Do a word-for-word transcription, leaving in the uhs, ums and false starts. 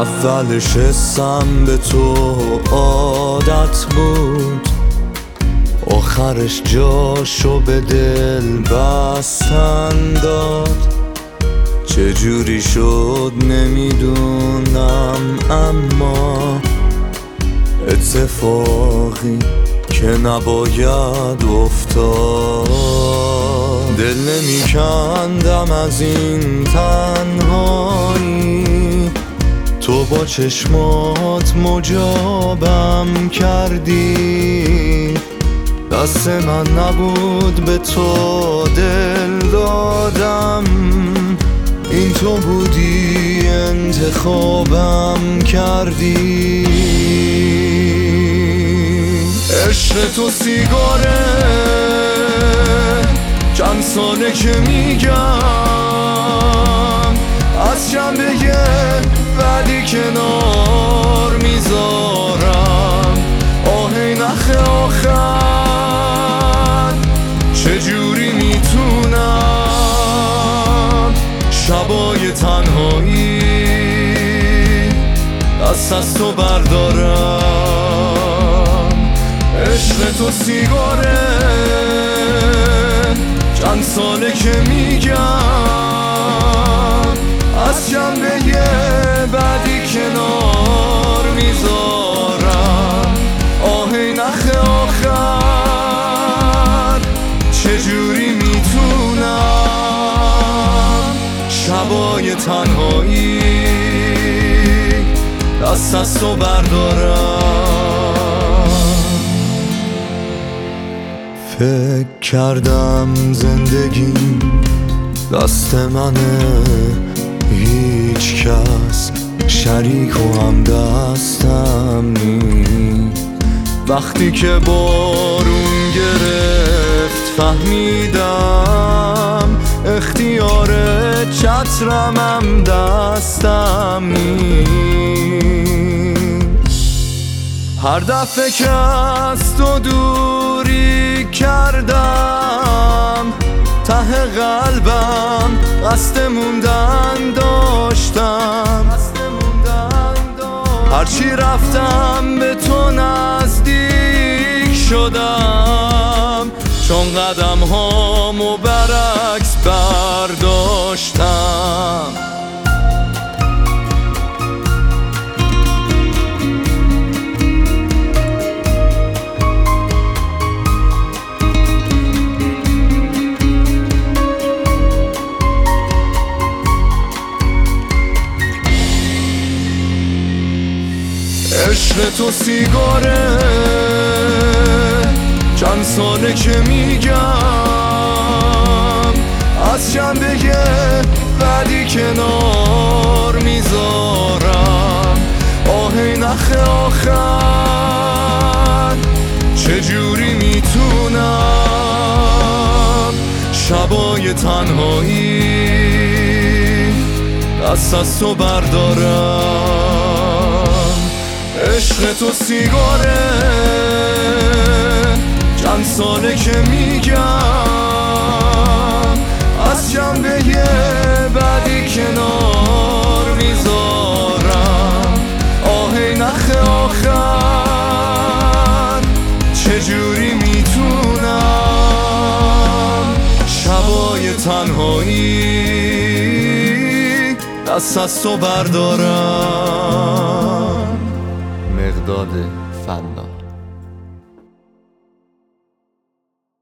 اولش حسم به تو عادت بود، آخرش جاشو به دل بستن داد. چجوری شد نمیدونم، اما اتفاقی که نباید افتاد. دل نمیکندم از این تنهایی، تو با چشمات مجابم کردی. دست من نبود به تو دل دادم، این تو بودی انتخابم کردی. عشق تو سیگاره چند ساله که میگم، از جنبه بعدی کنار میذارم. آهی نخ آخر چجوری میتونم شبای تنهایی دست از تو بردارم. عشق تو سیگاره چند ساله که میگم، از جنبه بعدی کنار میذارم. آهی نخ آخر چجوری میتونم شبای تنهایی دست از تو بردارم. فکر کردم زندگیم دست منه، هیچ کس شریک و هم دستم نیست. وقتی که بارون گرفت فهمیدم اختیار چترم هم دستم نیست. هر دفعه که از تو دوری کردم ته قلبم قصد موندن داشتم. هرچی رفتم به تو نزدیک شدم، چون قدم هامو برعکس برداشتم. عشق تو سیگاره چند ساله که میگم، از جنبه بعدی کنار میذارم. آهی نخ آخر چجوری میتونم شبای تنهایی دست از تو بردارم. عشق تو سیگاره چند ساله که میگم، از جنبه بعدی کنار میذارم. آهی نخ آخر چجوری میتونم شبای تنهایی دست از تو بردارم. مقداد